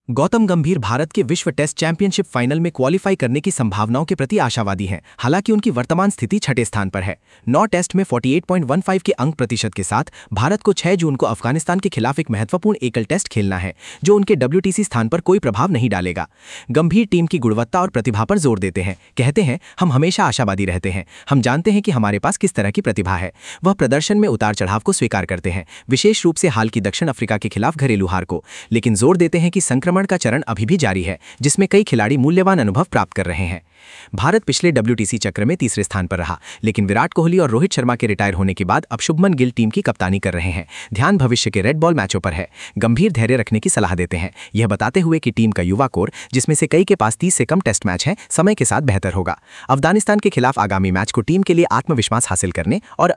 गौतम गंभीर भारत के विश्व टेस्ट चैंपियनशिप फाइनल में क्वालिफाई करने की संभावनाओं के प्रति आशावादी हैं। हालांकि उनकी वर्तमान स्थिति छठे स्थान पर है। 9 टेस्ट में 48.15 के अंक प्रतिशत के साथ भारत को 6 जून को अफगानिस्तान के खिलाफ एक महत्वपूर्ण एकल टेस्ट खेलना है, जो उनके WTC स्थान पर कोई प्रभाव नहीं डालेगा। गंभीर टीम की गुणवत्ता और प्रतिभा पर जोर देते हैं। कहते हैं, हम हमेशा आशावादी रहते हैं। हम जानते हैं कि हमारे पास किस तरह की प्रतिभा है। वह प्रदर्शन में उतार चढ़ाव को स्वीकार करते हैं, विशेष रूप से हाल की दक्षिण अफ्रीका के खिलाफ घरेलू हार को, लेकिन जोर देते हैं कि संक्रमण का चरण अभी भी जारी है, जिसमें कई खिलाड़ी मूल्यवान अनुभव प्राप्त कर रहे हैं। भारत पिछले WTC चक्र में तीसरे स्थान पर रहा, लेकिन विराट कोहली और रोहित शर्मा के रिटायर होने के बाद अब शुभमन गिल टीम की कप्तानी कर रहे हैं। ध्यान भविष्य के रेड बॉल मैचों पर है। गंभीर धैर्य रखने की सलाह देते हैं, यह बताते हुए कि टीम का युवा कोर, जिसमें से कई के पास 30 से कम टेस्ट मैच हैं, समय के साथ बेहतर होगा। अफगानिस्तान के खिलाफ आगामी मैच को टीम के लिए आत्मविश्वास हासिल करने और